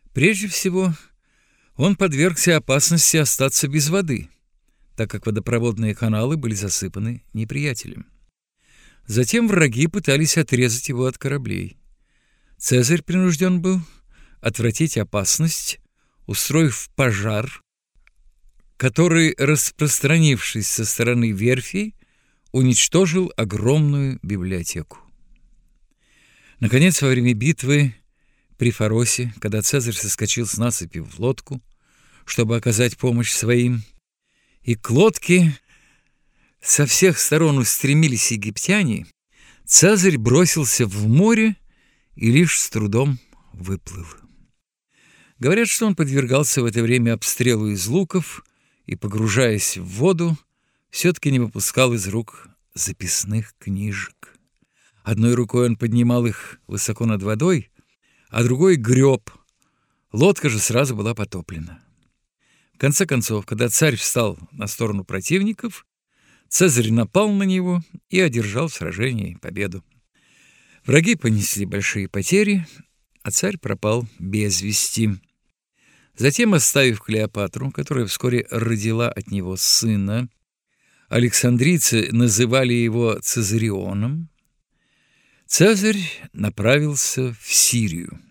Прежде всего, он подвергся опасности остаться без воды, так как водопроводные каналы были засыпаны неприятелем. Затем враги пытались отрезать его от кораблей. Цезарь принужден был отвратить опасность, устроив пожар, который, распространившись со стороны верфей, уничтожил огромную библиотеку. Наконец, во время битвы при Фаросе, когда Цезарь соскочил с насыпи в лодку, чтобы оказать помощь своим, и к лодке со всех сторон устремились египтяне, Цезарь бросился в море и лишь с трудом выплыл. Говорят, что он подвергался в это время обстрелу из луков и, погружаясь в воду, все-таки не выпускал из рук записных книжек. Одной рукой он поднимал их высоко над водой, а другой греб. Лодка же сразу была потоплена. В конце концов, когда царь встал на сторону противников, Цезарь напал на него и одержал в сражении победу. Враги понесли большие потери, а царь пропал без вести. Затем, оставив Клеопатру, которая вскоре родила от него сына, александрийцы называли его Цезарионом, Цезарь направился в Сирию.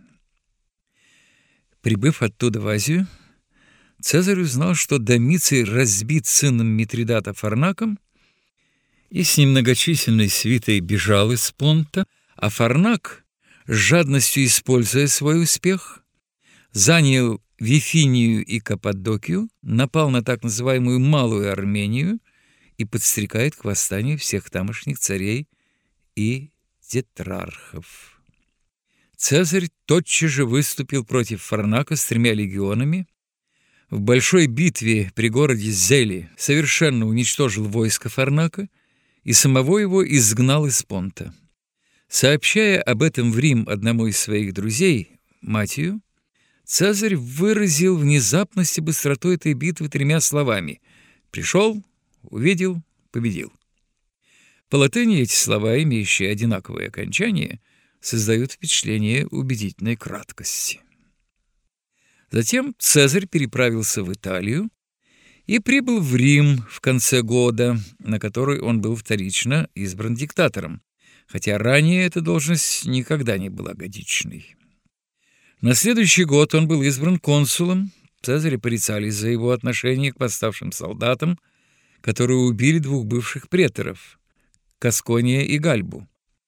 Прибыв оттуда в Азию, Цезарь узнал, что Домиций разбит сыном Митридата Фарнаком и с немногочисленной свитой бежал из Понта, а Фарнак, с жадностью используя свой успех, занял Вифинию и Каппадокию, напал на так называемую Малую Армению и подстрекает к восстанию всех тамошних царей и тетрархов. Цезарь тотчас же выступил против Фарнака с 3 легионами. В большой битве при городе Зели совершенно уничтожил войско Фарнака и самого его изгнал из Понта. Сообщая об этом в Рим одному из своих друзей, Матию, Цезарь выразил внезапность и быстроту этой битвы 3 словами: «Пришел, увидел, победил». По латыни эти слова, имеющие одинаковое окончание, создают впечатление убедительной краткости. Затем Цезарь переправился в Италию и прибыл в Рим в конце года, на который он был вторично избран диктатором, хотя ранее эта должность никогда не была годичной. На следующий год он был избран консулом. Цезаря порицали за его отношение к восставшим солдатам, которые убили 2 бывших преторов – Каскония и Гальбу.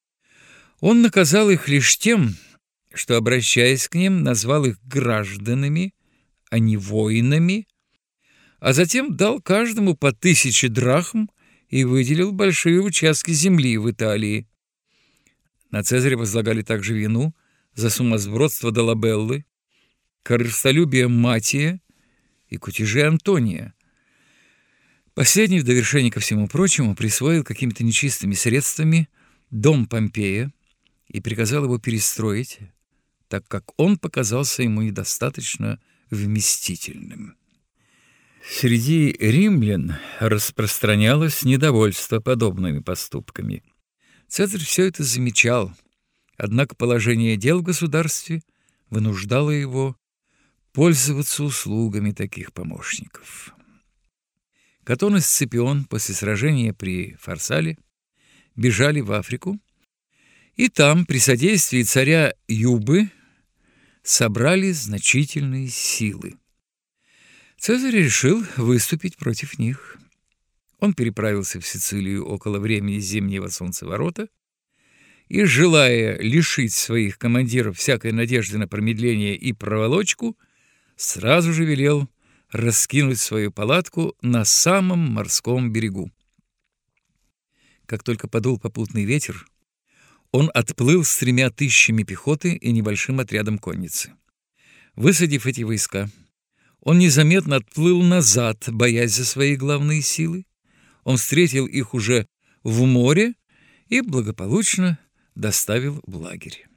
Он наказал их лишь тем, что, обращаясь к ним, назвал их гражданами, а не воинами, а затем дал каждому по 1000 драхм и выделил большие участки земли в Италии. На Цезаря возлагали также вину за сумасбродство Долабеллы, корыстолюбие Матия и кутежи Антония. Последний, в довершение ко всему прочему, присвоил какими-то нечистыми средствами дом Помпея и приказал его перестроить, так как он показался ему недостаточно вместительным. Среди римлян распространялось недовольство подобными поступками. Цезарь все это замечал, однако положение дел в государстве вынуждало его пользоваться услугами таких помощников. Катон и Сципион после сражения при Фарсале бежали в Африку, и там, при содействии царя Юбы, собрали значительные силы. Цезарь решил выступить против них. Он переправился в Сицилию около времени зимнего солнцеворота и, желая лишить своих командиров всякой надежды на промедление и проволочку, сразу же велел раскинуть свою палатку на самом морском берегу. Как только подул попутный ветер, он отплыл с 3000 пехоты и небольшим отрядом конницы. Высадив эти войска, он незаметно отплыл назад, боясь за свои главные силы. Он встретил их уже в море и благополучно доставил в лагерь.